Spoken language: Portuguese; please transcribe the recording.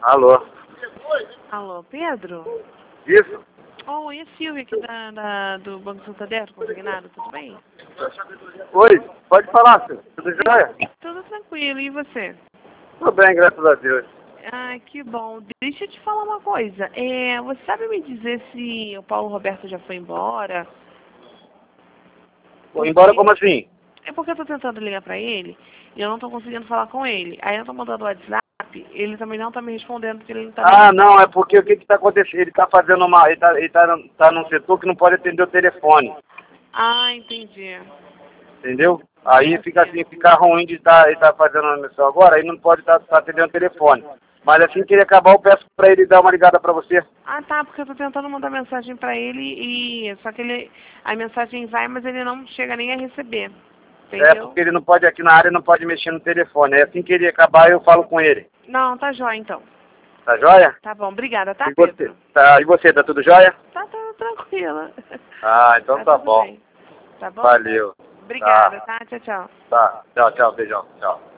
Alô? Alô, Pedro? Isso? Oi, é Silvia aqui do Banco Santander, consignado, tudo bem? Oi, pode falar, senhor. Tudo jóia? Tudo tranquilo, e você? Tudo bem, graças a Deus. Ah, que bom. Deixa eu te falar uma coisa. Você sabe me dizer se o Paulo Roberto já foi embora? Vou embora como assim? É porque eu tô tentando ligar pra ele e eu não tô conseguindo falar com ele. Aí eu tô mandando o WhatsApp, ele também não tá me respondendo porque ele não tá... Ah, não, é porque o que que tá acontecendo? Ele tá fazendo uma... Ele tá num setor que não pode atender o telefone, Ah, entendi. entendeu? Aí fica assim, fica ruim de estar ele tá fazendo uma missão agora, aí não pode estar atendendo o telefone. Mas assim que ele acabar, eu peço pra ele dar uma ligada pra você. Ah, tá, porque eu tô tentando mandar mensagem pra ele e... Só que a mensagem vai, mas ele não chega nem a receber. É, Entendeu? porque ele não pode, aqui na área, não pode mexer no telefone. Aí assim que ele acabar, eu falo com ele. Não, tá jóia então. Tá jóia? Tá bom, obrigada, tá, E você? Pedro? E você, tá tudo jóia? Tá tudo tranquila. Ah, então tá Tudo bom. bem. Tá bom? Valeu. Obrigada, Tá, tá? Tchau, tchau. tá. Tchau, tchau, beijão. Tchau.